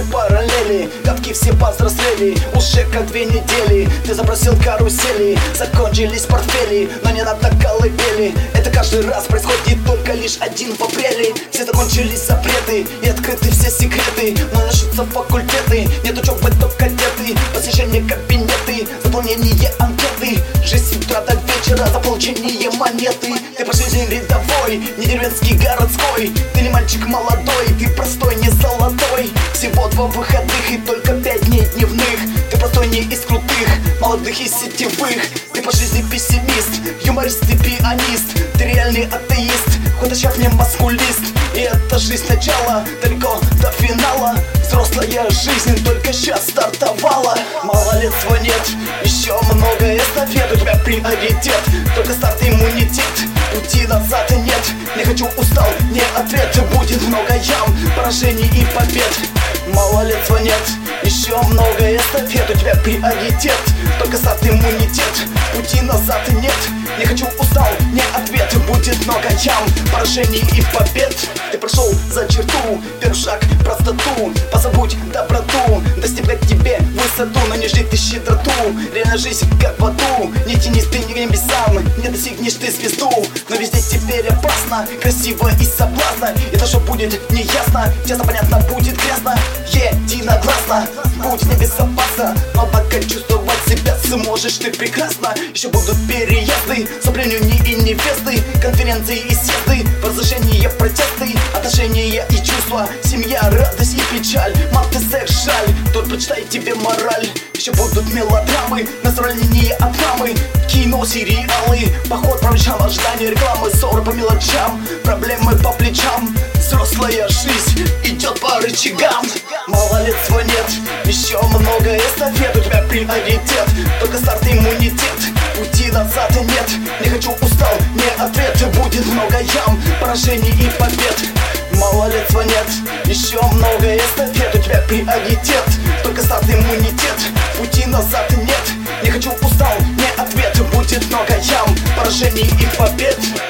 параллели, катки все повзрослели. Уже как 2 недели ты забросил карусели. Закончились портфели, но не надо колыбели. Это каждый раз происходит только лишь 1 в апреле. Все закончились запреты и открыты все секреты. Но начнутся факультеты, нет учебы, только кадеты. Посещение кабинеты, заполнение анкеты. Жизнь с утра до вечера за получение монеты. Ты по жизни рядовой, не деревенский, городской. Ты не мальчик молодой, ты простой, не золотой. Всего 2 выходных и только 5 дней дневных. Ты простой, не из крутых, молодых и сетевых. Ты по жизни пессимист, юморист и пианист. Ты реальный атеист, худощав не маскулист. И эта жизнь начала далеко до финала. Взрослая жизнь только сейчас стартовала. Малолетства нет, еще много эстафет. У тебя приоритет, только старт, иммунитет. Пути назад нет, не хочу, устал, не ответ. Будет много ям, поражений и побед. Малолетства нет, еще много эстафет. У тебя приоритет, только старт, иммунитет. Пути назад нет, не хочу, устал, не ответ. Будет много ям, поражений и побед. Ты прошел за черту, первый шаг в простоту. Позабудь доброту, достигать тебе высоту. Но не жди ты щедроту, реальная жизнь как в аду. Не тянись ты к небесам, не достигнешь ты звезду. Но везде теперь опасно, красиво и соблазно. И то, что будет неясно, честно понятно, будет грязно. Единогласно, будь небезопасно, но пока чувствовать себя сможешь ты прекрасно. Еще будут переезды, соплению и невесты, конференции и съезды, возражения, протесты, отношения и чувства, семья, радость и печаль, мат и секс, жаль, тут прочитай тебе мораль. Еще будут мелодрамы, настроение от мамы, кино, сериалы, поход по врачам, ожидание рекламы, ссоры по мелочам, проблемы по плечам. Взрослая жизнь идет по рычагам. Малолетства нет, еще много эстафет. У тебя приоритет, только старт, иммунитет. Пути назад нет, не хочу, устал, не ответ. Будет много ям, поражений и побед. Малолетства нет, еще много эстафет. У тебя приоритет, только старт, иммунитет. Пути назад нет, не хочу, устал, не ответ. Будет много ям, поражений и побед.